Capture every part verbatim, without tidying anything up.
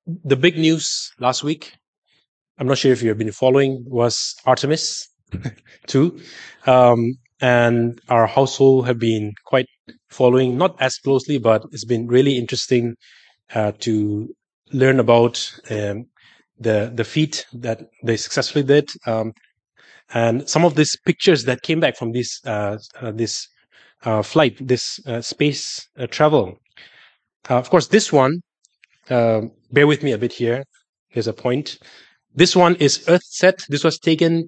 the big news last week, I'm not sure if you've been following, was Artemis two. Um, and our household have been quite following, not as closely, but it's been really interesting uh, to learn about um, the the feat that they successfully did, um, and some of these pictures that came back from this uh, uh, this uh, flight, this uh, space uh, travel. Uh, of course, this one. Um, bear with me a bit here. Here's a point. This one is Earthsat. This was taken.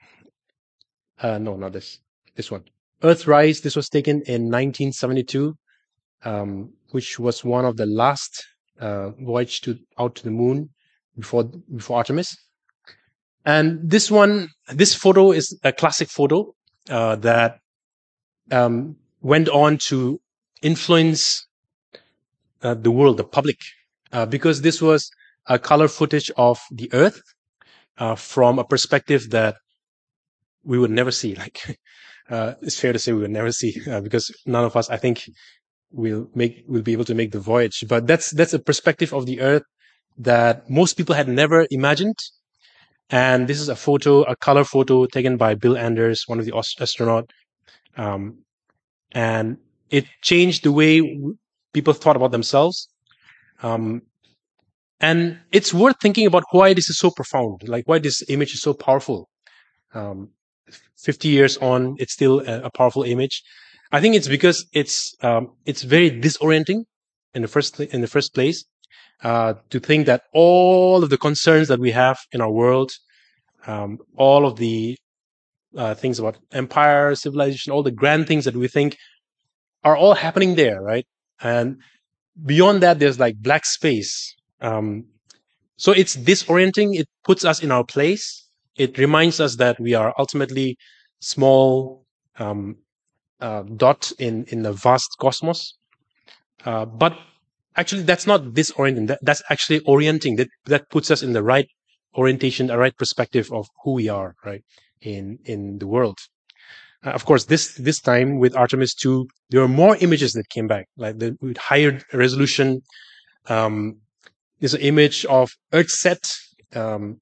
Uh, no, not this. This one. Earthrise. This was taken in nineteen seventy-two, um, which was one of the last uh, voyage to out to the moon before before Artemis. And this one, this photo is a classic photo uh, that um, went on to influence uh, the world, the public, uh, because this was a color footage of the Earth uh, from a perspective that we would never see. Like, uh, it's fair to say we would never see uh, because none of us, I think, will make will be able to make the voyage. But that's that's a perspective of the Earth that most people had never imagined. And this is a photo, a color photo taken by Bill Anders, one of the astronaut. Um, and it changed the way people thought about themselves. Um, and it's worth thinking about why this is so profound, like why this image is so powerful. Um, fifty years on, it's still a, a powerful image. I think it's because it's um, it's very disorienting in the first in the first place uh, to think that all of the concerns that we have in our world, um, all of the uh, things about empire, civilization, all the grand things that we think are all happening there, right? And beyond that, there's like black space. Um, so it's disorienting. It puts us in our place. It reminds us that we are ultimately small um, uh, dot in in the vast cosmos. Uh, but actually, that's not disorienting. That, that's actually orienting. That that puts us in the right orientation, the right perspective of who we are, right, in in the world. Uh, of course, this this time with Artemis two, there were more images that came back, like the, with higher resolution. Um, there's an image of Earthsat. Um,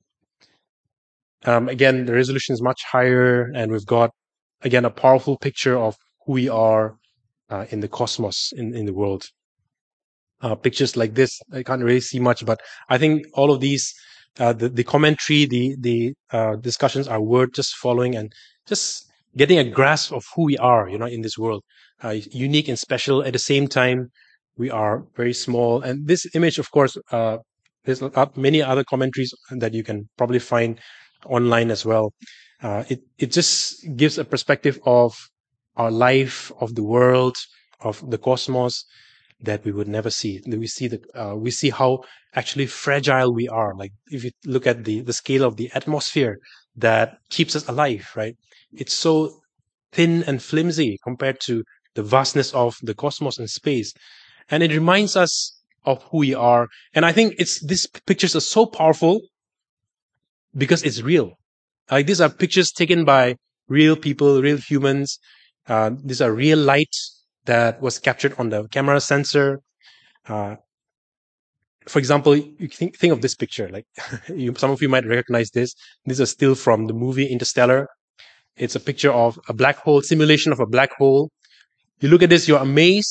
um, again, the resolution is much higher, and we've got again a powerful picture of who we are uh, in the cosmos, in in the world. Uh, pictures like this, I can't really see much, but I think all of these, uh, the the commentary, the the uh, discussions are worth just following and just getting a grasp of who we are, you know, in this world, uh, unique and special. At the same time, we are very small. And this image, of course, uh, there's many other commentaries that you can probably find online as well. Uh, it it just gives a perspective of our life, of the world, of the cosmos that we would never see. We see the uh, we see how actually fragile we are. Like if you look at the the scale of the atmosphere that keeps us alive, right? It's so thin and flimsy compared to the vastness of the cosmos and space, and it reminds us of who we are. And I think it's these pictures are so powerful because it's real. Like these are pictures taken by real people, real humans. Uh, these are real light that was captured on the camera sensor. Uh, for example, you think think of this picture. Like you, some of you might recognize this. This is still from the movie Interstellar. It's a picture of a black hole, simulation of a black hole. You look at this, you're amazed,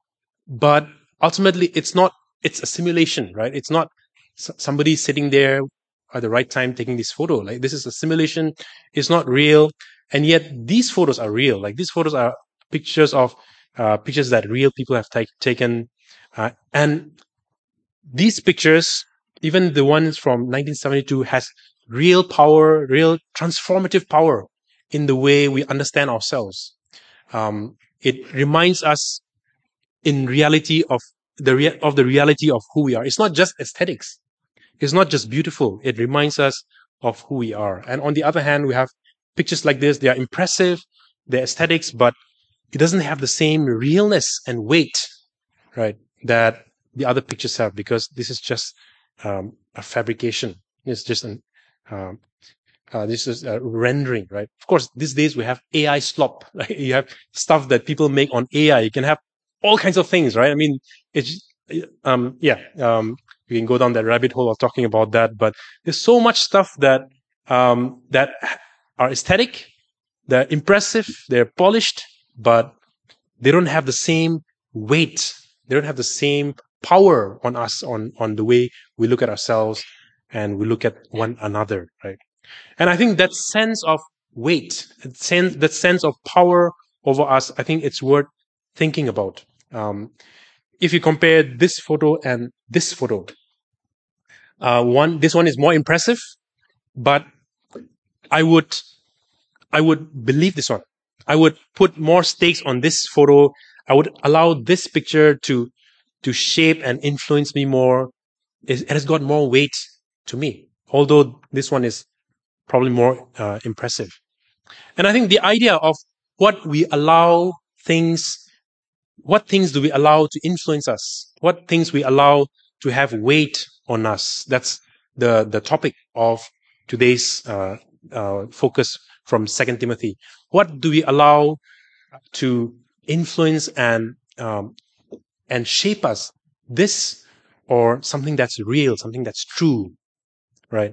but ultimately, it's not. It's a simulation, right? It's not somebody sitting there at the right time taking this photo. Like this is a simulation. It's not real, and yet these photos are real. Like these photos are pictures of uh, pictures that real people have t- taken, uh, and these pictures, even the ones from nineteen seventy-two, has real power, real transformative power in the way we understand ourselves. Um, it reminds us in reality of the rea- of the reality of who we are. It's not just aesthetics. It's not just beautiful. It reminds us of who we are. And on the other hand, we have pictures like this. They are impressive, they're aesthetics, but it doesn't have the same realness and weight, right, that the other pictures have, because this is just um, a fabrication. It's just an um, uh, this is a rendering, right? Of course, these days we have A I slop. Right? You have stuff that people make on A I. You can have all kinds of things, right? I mean, it's um, yeah. Um, We can go down that rabbit hole of talking about that. But there's so much stuff that um, that are aesthetic, they're impressive, they're polished, but they don't have the same weight. They don't have the same power on us, on, on the way we look at ourselves and we look at one another, right? And I think that sense of weight, that sense, that sense of power over us, I think it's worth thinking about. Um, if you compare this photo and this photo, uh, one, this one is more impressive, but I would, I would believe this one. I would put more stakes on this photo. I would allow this picture to, to shape and influence me more. It has got more weight to me, although this one is probably more uh, impressive. And I think the idea of what we allow things, what things do we allow to influence us? What things we allow to have weight on us? That's the, the topic of today's uh, uh, focus from Second Timothy. What do we allow to influence and um, and shape us? This or something that's real, something that's true, right?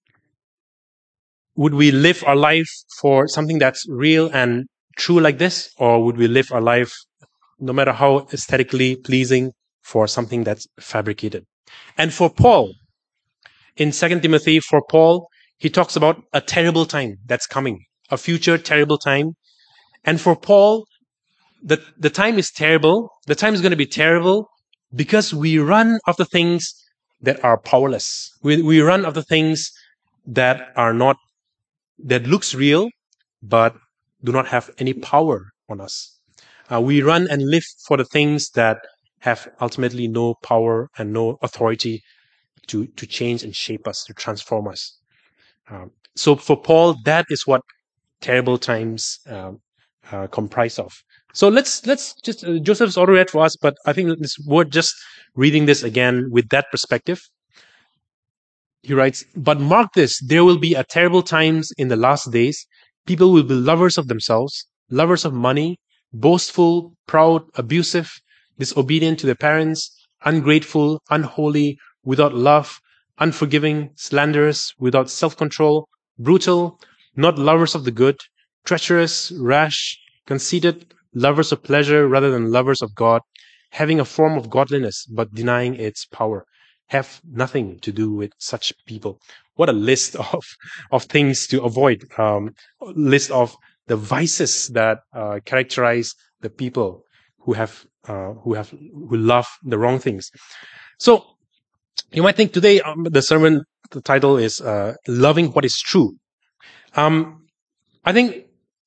Would we live our life for something that's real and true like this, or would we live our life, no matter how aesthetically pleasing, for something that's fabricated? And for Paul, in Second Timothy, for Paul, he talks about a terrible time that's coming, a future terrible time. And for Paul, the, the time is terrible. The time is going to be terrible because we run after things that are powerless. We, we run after things that are not, that looks real, but do not have any power on us. Uh, we run and live for the things that have ultimately no power and no authority to, to change and shape us, to transform us. Um, so for Paul, that is what terrible times um, uh, comprise of. So let's let's just uh, Joseph's already read for us, but I think it's worth just reading this again with that perspective. He writes, "But mark this: there will be a terrible times in the last days. People will be lovers of themselves, lovers of money, boastful, proud, abusive, disobedient to their parents, ungrateful, unholy, without love, unforgiving, slanderous, without self-control, brutal, not lovers of the good, treacherous, rash, conceited, lovers of pleasure rather than lovers of God, having a form of godliness but denying its power. Have nothing to do with such people." What a list of, of things to avoid. Um, list of the vices that uh, characterize the people who have uh, who have who love the wrong things. So you might think today um, the sermon, the title is uh, "Loving What Is True." Um, I think,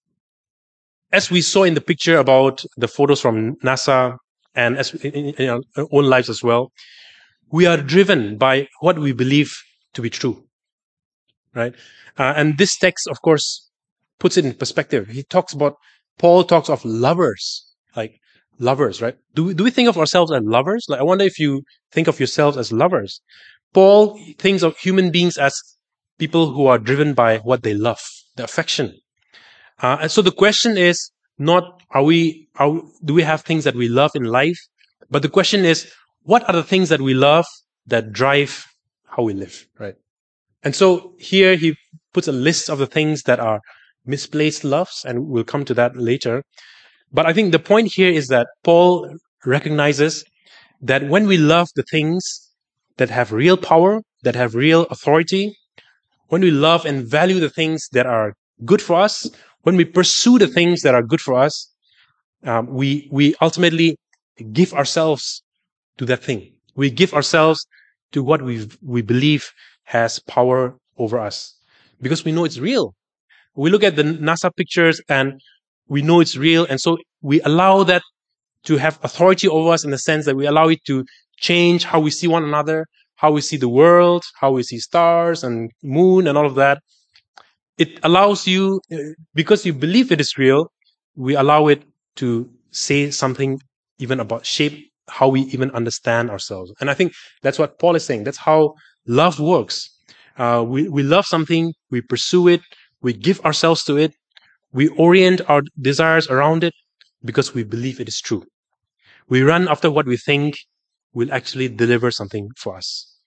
as we saw in the picture about the photos from NASA, and as in, in our own lives as well, we are driven by what we believe to be true, right? Uh, and this text, of course, puts it in perspective. He talks about, Paul talks of lovers, like lovers, right? Do we, do we think of ourselves as lovers? Like, I wonder if you think of yourselves as lovers. Paul thinks of human beings as people who are driven by what they love, the affection. Uh, and so the question is not, are we, are, do we have things that we love in life? But the question is, what are the things that we love that drive how we live, right? And so here he puts a list of the things that are misplaced loves, and we'll come to that later. But I think the point here is that Paul recognizes that when we love the things that have real power, that have real authority, when we love and value the things that are good for us, when we pursue the things that are good for us, um, we we ultimately give ourselves to that thing. We give ourselves to what we we believe has power over us because we know it's real. We look at the NASA pictures and we know it's real, and so we allow that to have authority over us in the sense that we allow it to change how we see one another, how we see the world, how we see stars and moon and all of that. It allows you, because you believe it is real, we allow it to say something even about shape how we even understand ourselves. And I think that's what Paul is saying. That's how love works. Uh, we, we love something, we pursue it, we give ourselves to it, we orient our desires around it because we believe it is true. We run after what we think will actually deliver something for us.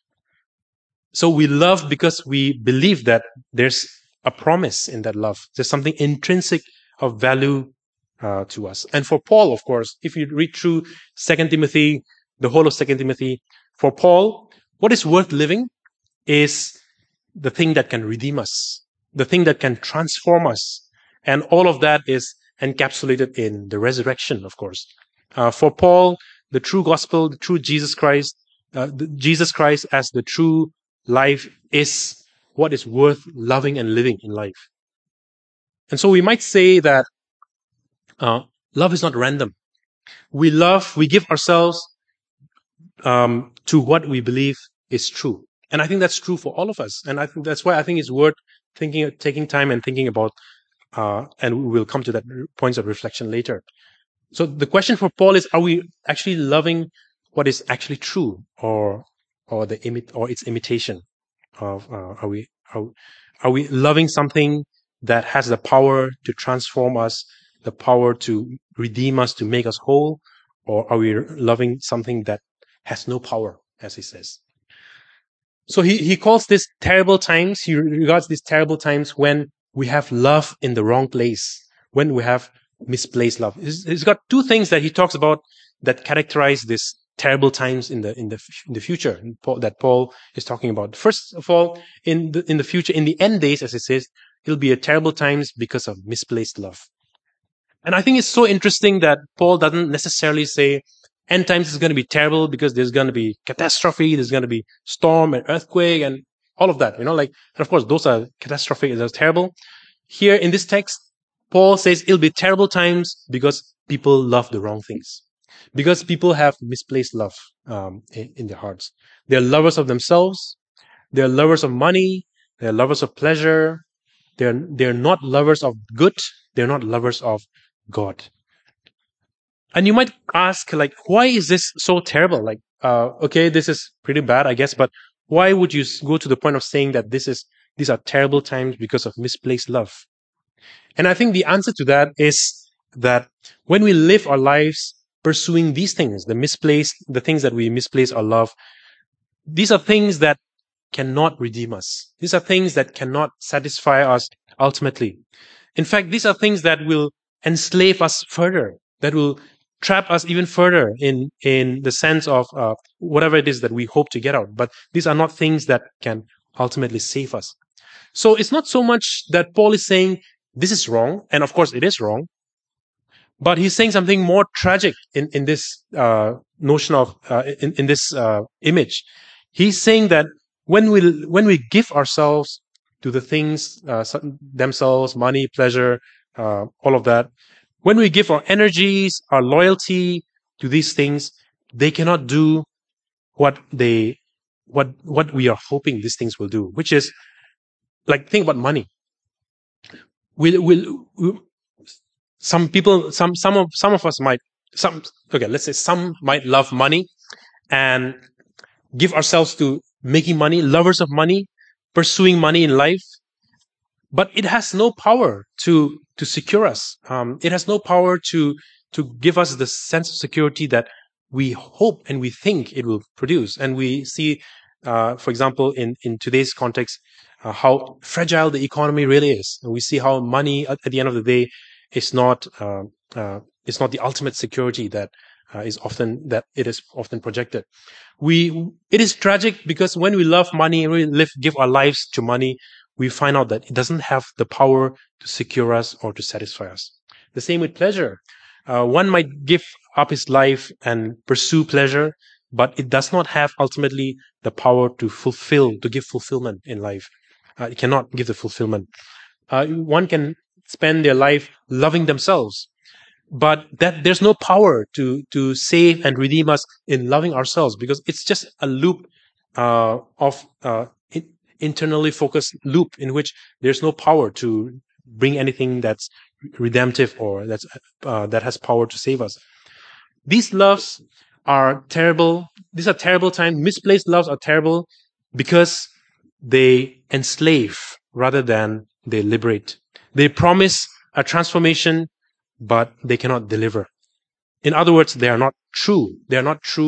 So we love because we believe that there's a promise in that love. There's something intrinsic of value uh, to us. And for Paul, of course, if you read through Second Timothy, the whole of Second Timothy, for Paul, what is worth living is the thing that can redeem us, the thing that can transform us. And all of that is encapsulated in the resurrection, of course. Uh, for Paul, the true gospel, the true Jesus Christ, uh, the, Jesus Christ as the true life is what is worth loving and living in life. And so we might say that uh, love is not random. We love, we give ourselves um, to what we believe is true. And I think that's true for all of us. And I think that's why I think it's worth thinking, taking time and thinking about, uh, and we will come to that points of reflection later. So the question for Paul is, are we actually loving what is actually true, or or the imi- or its imitation of uh, are we are, are we loving something that has the power to transform us, the power to redeem us, to make us whole, or are we loving something that has no power, as he says? So he, he calls this terrible times. He regards these terrible times when we have love in the wrong place, when we have misplaced love. He's, he's got two things that he talks about that characterize this terrible times in the in the in the future that Paul is talking about. First of all, in the in the future, in the end days, as it says, it'll be a terrible times because of misplaced love. And I think it's so interesting that Paul doesn't necessarily say end times is going to be terrible because there's going to be catastrophe, there's going to be storm and earthquake and all of that, you know, like, and of course, those are catastrophic, those are terrible. Here in this text, Paul says it'll be terrible times because people love the wrong things, because people have misplaced love um, in, in their hearts. They're lovers of themselves, they're lovers of money, they're lovers of pleasure, they're, they're not lovers of good, they're not lovers of God. And you might ask, like, why is this so terrible? Like, uh, okay, this is pretty bad, I guess, but why would you go to the point of saying that this is these are terrible times because of misplaced love? And I think the answer to that is that when we live our lives pursuing these things, the misplaced, the things that we misplace our love, these are things that cannot redeem us. These are things that cannot satisfy us ultimately. In fact, these are things that will enslave us further, that will trap us even further in, in the sense of uh, whatever it is that we hope to get out. But these are not things that can ultimately save us. So it's not so much that Paul is saying this is wrong, and of course it is wrong, but he's saying something more tragic in, in this uh, notion of, uh, in, in this uh, image. He's saying that when we, when we give ourselves to the things uh, themselves, money, pleasure, uh, all of that, when we give our energies, our loyalty to these things, they cannot do what they, what, what we are hoping these things will do, which is, like, think about money. Will, will, will some people, some, some of, some of us might, some, okay, let's say some might love money and give ourselves to making money, lovers of money, pursuing money in life, but it has no power to to secure us. Um, it has no power to to give us the sense of security that we hope and we think it will produce. And we see, uh, for example, in in today's context, uh, how fragile the economy really is, and we see how money at, at the end of the day is not uh, uh, it's not the ultimate security that uh, is often that it is often projected. We it is tragic because when we love money, we live give our lives to money, we find out that it doesn't have the power to secure us or to satisfy us. The same with pleasure. Uh, one might give up his life and pursue pleasure, but it does not have ultimately the power to fulfill, to give fulfillment in life. Uh, it cannot give the fulfillment. Uh, one can spend their life loving themselves, but that there's no power to to save and redeem us in loving ourselves, because it's just a loop uh, of uh, in, internally focused loop in which there's no power to bring anything that's redemptive or that's uh, that has power to save us. These loves are terrible. These are terrible times. Misplaced loves are terrible because they enslave rather than they liberate. They promise a transformation, but they cannot deliver. In other words, they are not true. They are not true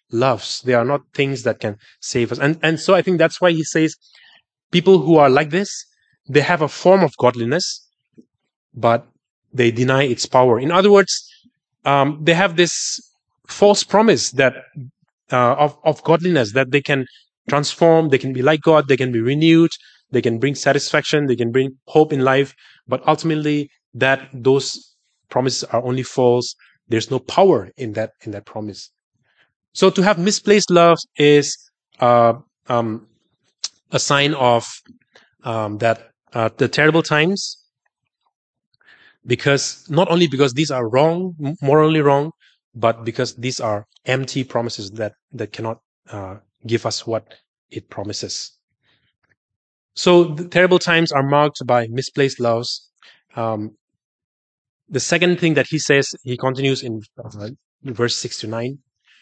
loves. They are not things that can save us. And, and so I think that's why he says people who are like this, they have a form of godliness, but they deny its power. In other words, um, they have this false promise that uh, of, of godliness, that they can transform, they can be like God, they can be renewed, they can bring satisfaction, they can bring hope in life. But ultimately, that those promises are only false. There's no power in that in that promise. So to have misplaced love is uh, um, a sign of um, that uh, the terrible times, because not only because these are wrong, morally wrong, but because these are empty promises that that cannot uh, give us what it promises. So the terrible times are marked by misplaced loves. Um, the second thing that he says, he continues in uh, verse six to nine.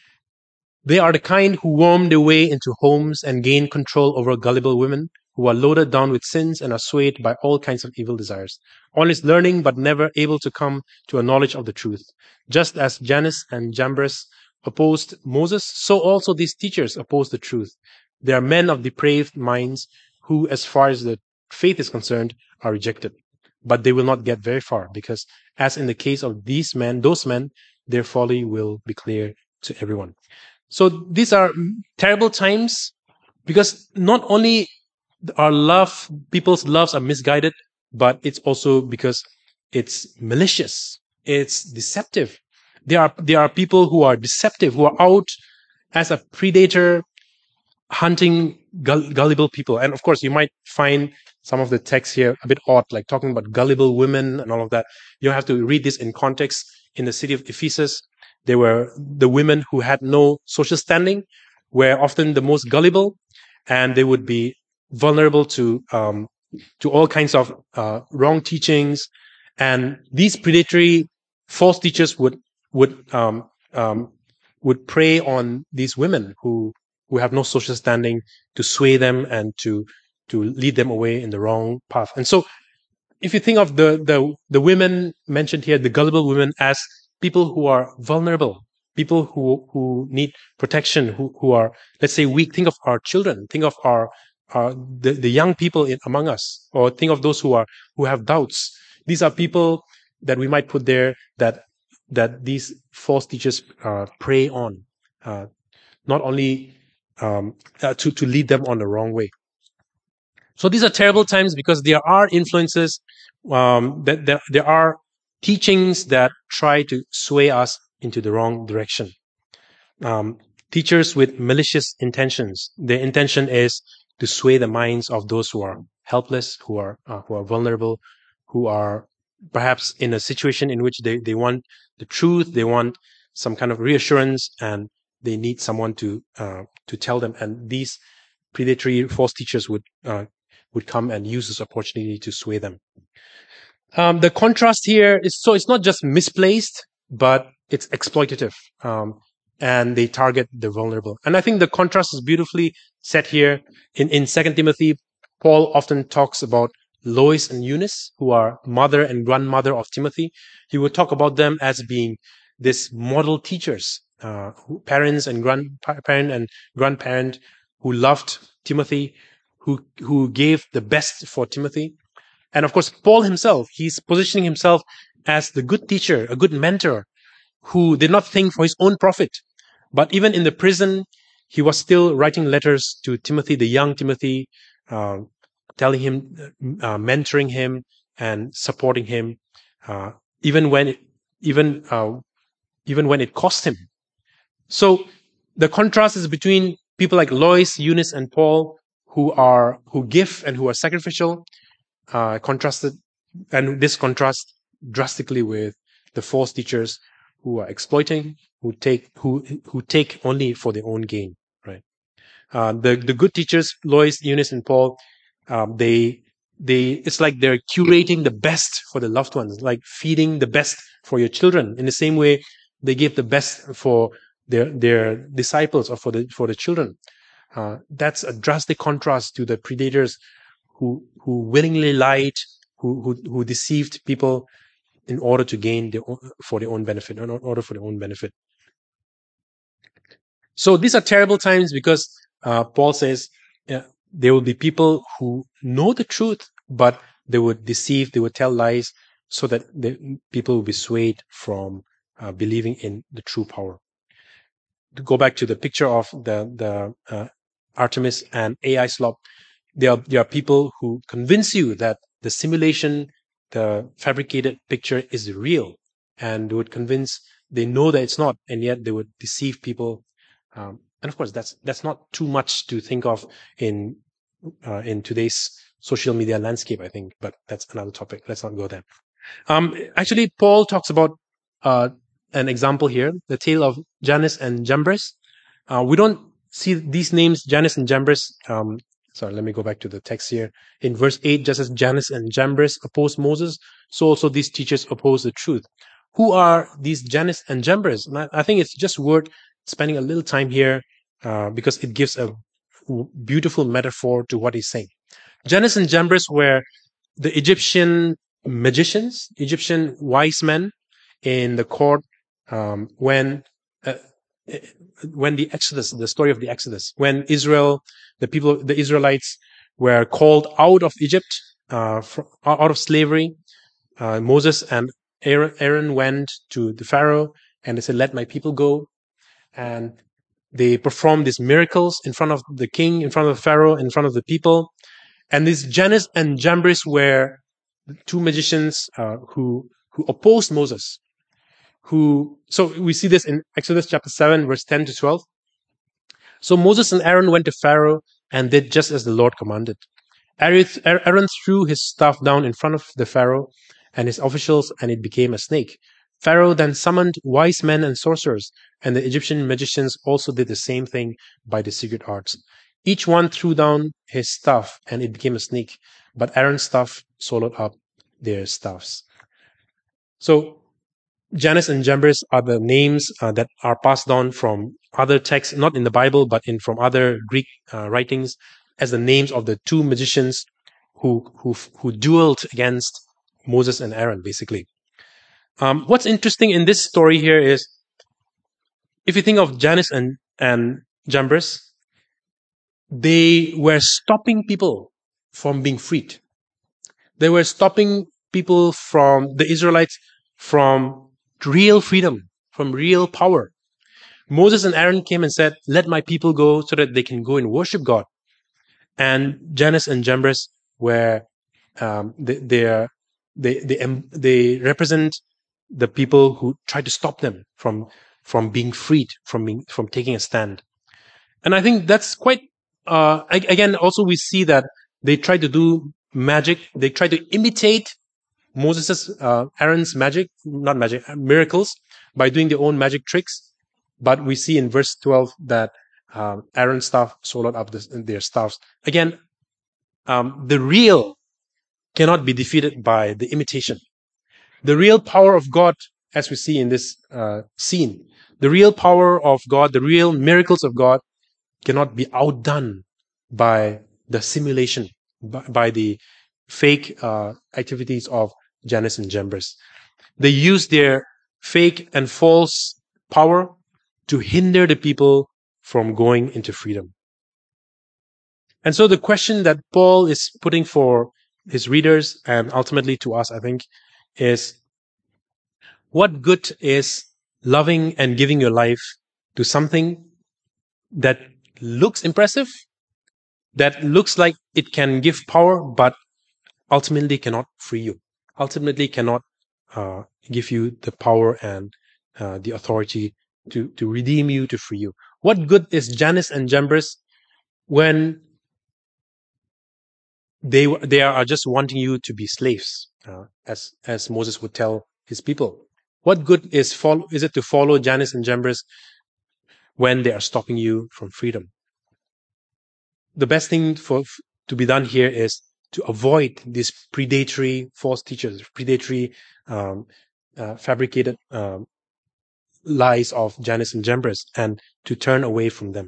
They are the kind who worm their way into homes and gain control over gullible women who are loaded down with sins and are swayed by all kinds of evil desires. Always learning but never able to come to a knowledge of the truth. Just as Jannes and Jambres opposed Moses, so also these teachers oppose the truth. They are men of depraved minds who, as far as the faith is concerned, are rejected. But they will not get very far because, as in the case of these men, those men, their folly will be clear to everyone. So these are terrible times because not only our love, people's loves are misguided, but it's also because it's malicious, it's deceptive. There are there are people who are deceptive, who are out as a predator hunting gull- gullible people. And of course, you might find some of the text here a bit odd, like talking about gullible women and all of that. You have to read this in context. In the city of Ephesus, there were the women who had no social standing, were often the most gullible, and they would be vulnerable to um, to all kinds of uh, wrong teachings. And these predatory false teachers would would um, um, would prey on these women who who have no social standing, to sway them and to to lead them away in the wrong path. And so if you think of the the the women mentioned here, the gullible women, as people who are vulnerable, people who who need protection, who who are, let's say, weak. Think of our children. Think of our our the, the young people in, among us, or think of those who are who have doubts. These are people that we might put there that that these false teachers uh, prey on, uh, not only um, uh, to to lead them on the wrong way. So these are terrible times because there are influences, um, that there, there are teachings that try to sway us into the wrong direction. Um, teachers with malicious intentions. Their intention is to sway the minds of those who are helpless, who are uh, who are vulnerable, who are perhaps in a situation in which they, they want the truth, they want some kind of reassurance, and they need someone to uh, to tell them. And these predatory false teachers would uh, would come and use this opportunity to sway them. Um, the contrast here is, so it's not just misplaced, but it's exploitative, um, and they target the vulnerable. And I think the contrast is beautifully set here in in Second Timothy. Paul often talks about Lois and Eunice, who are mother and grandmother of Timothy. He would talk about them as being this model teachers, uh, who, parents and grandparent and grandparent who loved Timothy, who who gave the best for Timothy. And of course, Paul himself, he's positioning himself as the good teacher, a good mentor, who did not think for his own profit. But even in the prison, he was still writing letters to Timothy, the young Timothy, uh, telling him, uh, mentoring him, and supporting him, uh, even when, it, even uh, even when it cost him. So the contrast is between people like Lois, Eunice, and Paul, who are who give and who are sacrificial, uh, contrasted, and this contrasts drastically with the false teachers who are exploiting, who take who who take only for their own gain. Right? Uh, the the good teachers, Lois, Eunice, and Paul, um, they they it's like they're curating the best for the loved ones, like feeding the best for your children. In the same way, they give the best for their their disciples or for the for the children. Uh, that's a drastic contrast to the predators who who willingly lied, who who, who deceived people in order to gain their own, for their own benefit, in order for their own benefit. So these are terrible times because uh, Paul says uh, there will be people who know the truth, but they would deceive, they would tell lies, so that the people will be swayed from uh, believing in the true power. To go back to the picture of the the uh, Artemis and A I slop, there are there are people who convince you that the simulation, the fabricated picture is real, and they would convince they know that it's not, and yet they would deceive people. Um, and of course, that's that's not too much to think of in uh, in today's social media landscape, I think. But that's another topic. Let's not go there. Um, actually, Paul talks about uh, an example here, the tale of Jannes and Jambres. Uh, we don't see these names, Jannes and Jambres. Um, sorry, let me go back to the text here. In verse eight, just as Jannes and Jambres opposed Moses, so also these teachers oppose the truth. Who are these Jannes and Jambres? And I, I think it's just worth spending a little time here uh, because it gives a beautiful metaphor to what he's saying. Jannes and Jambres were the Egyptian magicians, Egyptian wise men in the court um, when uh, when the Exodus, the story of the Exodus, when Israel, the people, the Israelites were called out of Egypt, uh, from, out of slavery. Uh, Moses and Aaron, Aaron went to the Pharaoh and they said, "Let my people go." And they performed these miracles in front of the king, in front of the Pharaoh, in front of the people. And these Jannes and Jambres were two magicians uh, who who opposed Moses. Who so we see this in Exodus chapter seven, verse ten to twelve. So Moses and Aaron went to Pharaoh and did just as the Lord commanded. Aaron threw his staff down in front of the Pharaoh and his officials, and it became a snake. Pharaoh then summoned wise men and sorcerers, and the Egyptian magicians also did the same thing by the secret arts. Each one threw down his staff, and it became a snake, but Aaron's staff swallowed up their staffs. So Jannes and Jambres are the names uh, that are passed down from other texts, not in the Bible, but in from other Greek uh, writings, as the names of the two magicians who who who dueled against Moses and Aaron, basically. Um, what's interesting in this story here is, if you think of Jannes and and Jambres, they were stopping people from being freed. They were stopping people from the Israelites from real freedom, from real power. Moses and Aaron came and said, "Let my people go so that they can go and worship God." And Jannes and Jambres were um, they they, are, they they they represent the people who tried to stop them from from being freed, from being, from taking a stand. And I think that's quite. Uh, again, also we see that they tried to do magic. They tried to imitate Moses' uh, Aaron's magic, not magic, miracles, by doing their own magic tricks. But we see in verse twelve that um, Aaron's staff swallowed up this, their staffs. Again, um, the real cannot be defeated by the imitation. The real power of God, as we see in this uh, scene, the real power of God, the real miracles of God cannot be outdone by the simulation, by, by the fake uh, activities of Jannes and Jambres. They use their fake and false power to hinder the people from going into freedom. And so the question that Paul is putting for his readers and ultimately to us, I think, is what good is loving and giving your life to something that looks impressive, that looks like it can give power, but ultimately cannot free you, ultimately cannot uh, give you the power and uh, the authority to, to redeem you, to free you. What good is Jannes and Jambres when they they are just wanting you to be slaves, uh, as as Moses would tell his people? What good is follow, is it to follow Jannes and Jambres when they are stopping you from freedom? The best thing for to be done here is to avoid these predatory false teachers, predatory um, uh, fabricated um, lies of Jannes and Jambres, and to turn away from them.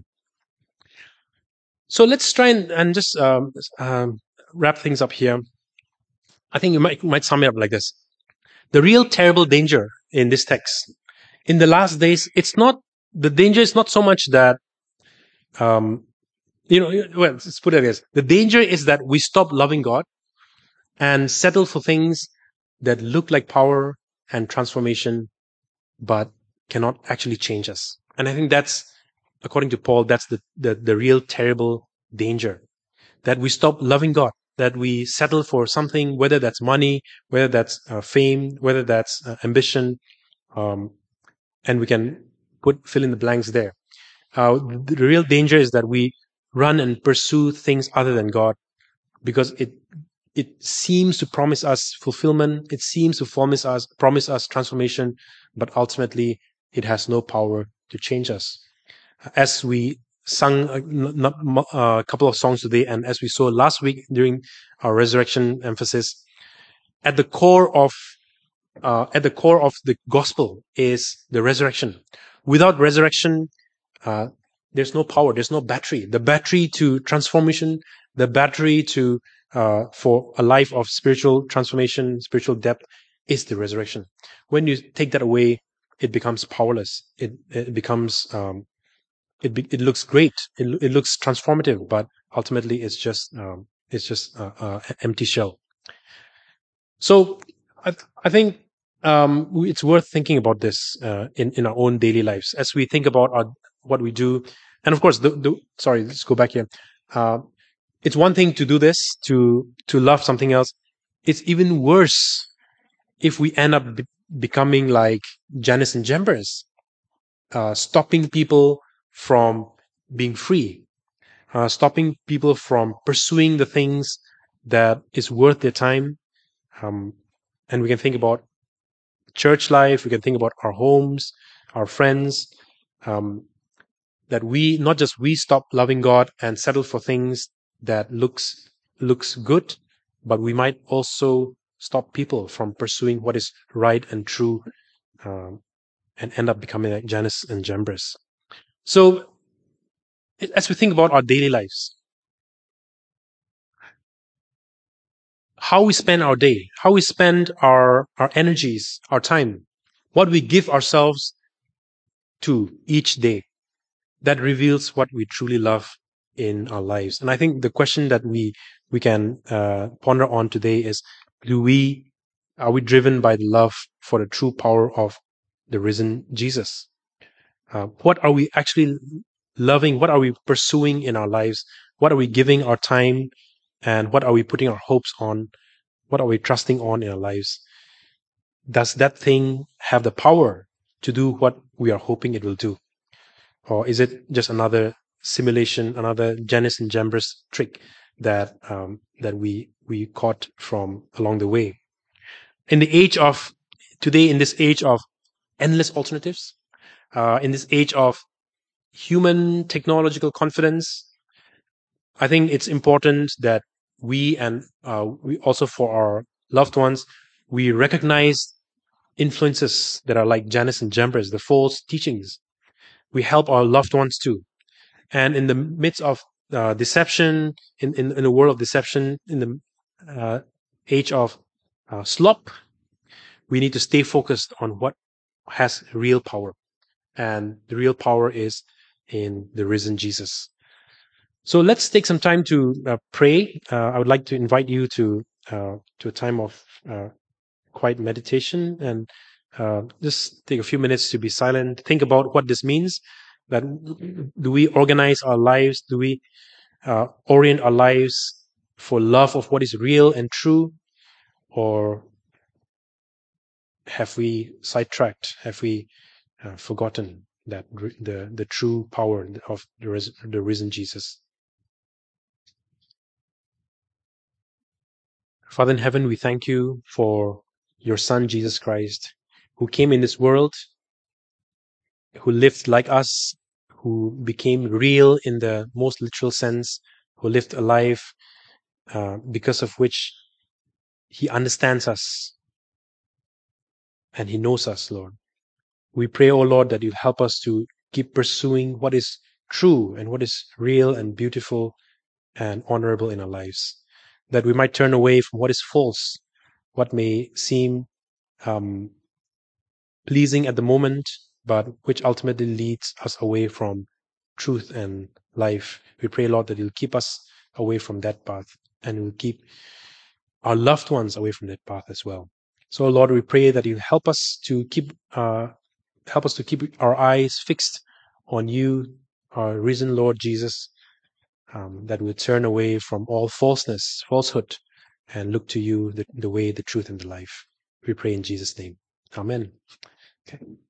So let's try and, and just um, um, wrap things up here. I think you might, might sum it up like this. The real terrible danger in this text, in the last days, it's not the danger is not so much that, um, you know, well, let's put it like this. The danger is that we stop loving God and settle for things that look like power and transformation, but cannot actually change us. And I think that's, according to Paul, that's the, the, the real terrible danger, that we stop loving God, that we settle for something, whether that's money, whether that's uh, fame, whether that's uh, ambition, um, and we can put fill in the blanks there. Uh, the real danger is that we run and pursue things other than God because it it seems to promise us fulfillment. It seems to promise us promise us transformation, but ultimately it has no power to change us. As we sung a, not, a couple of songs today, and as we saw last week during our resurrection emphasis, at the core of uh, at the core of the gospel is the resurrection. Without resurrection, uh, there's no power, there's no battery. The battery to transformation, the battery to uh, for a life of spiritual transformation, spiritual depth, is the resurrection. When you take that away, it becomes powerless. It it becomes um, it be, it looks great. It it looks transformative, but ultimately it's just um, it's just uh, uh, an empty shell. So I th- I think um, it's worth thinking about this uh, in in our own daily lives as we think about our what we do. And of course, the, the, sorry, let's go back here. Uh, it's one thing to do this, to to love something else. It's even worse if we end up be- becoming like Jannes and Jambres, uh, stopping people from being free, uh, stopping people from pursuing the things that is worth their time. Um, and we can think about church life. We can think about our homes, our friends. Um, that we not just we stop loving God and settle for things that looks looks good, but we might also stop people from pursuing what is right and true, um, and end up becoming like Jannes and Jambres. So as we think about our daily lives, how we spend our day, how we spend our our energies, our time, what we give ourselves to each day, that reveals what we truly love in our lives. And I think the question that we we can uh, ponder on today is: Do we are we driven by the love for the true power of the risen Jesus? Uh, what are we actually loving? What are we pursuing in our lives? What are we giving our time? And what are we putting our hopes on? What are we trusting on in our lives? Does that thing have the power to do what we are hoping it will do? Or is it just another simulation, another Jannes and Jambres trick that um, that we we caught from along the way? In the age of today, in this age of endless alternatives, uh, in this age of human technological confidence, I think it's important that we and uh, we also for our loved ones, we recognize influences that are like Jannes and Jambres, the false teachings. We help our loved ones too. And in the midst of uh, deception, in, in, in a world of deception, in the uh, age of uh, slop, we need to stay focused on what has real power. And the real power is in the risen Jesus. So let's take some time to uh, pray. Uh, I would like to invite you to uh, to a time of uh, quiet meditation, and uh, just take a few minutes to be silent. Think about what this means. That do we organize our lives? Do we uh, orient our lives for love of what is real and true, or have we sidetracked? Have we uh, forgotten that r- the the true power of the, res- the risen Jesus? Father in heaven, we thank you for your Son Jesus Christ, who came in this world, who lived like us, who became real in the most literal sense, who lived a life uh, because of which he understands us and he knows us, Lord. We pray, O Lord, that you help us to keep pursuing what is true and what is real and beautiful and honorable in our lives, that we might turn away from what is false, what may seem um, pleasing at the moment, but which ultimately leads us away from truth and life. We pray, Lord, that you'll keep us away from that path, and will keep our loved ones away from that path as well. So, Lord, we pray that you help us to keep uh, help us to keep our eyes fixed on you, our risen Lord Jesus, um, that we turn away from all falseness, falsehood, and look to you, the, the way, the truth, and the life. We pray in Jesus' name. Amen. Okay.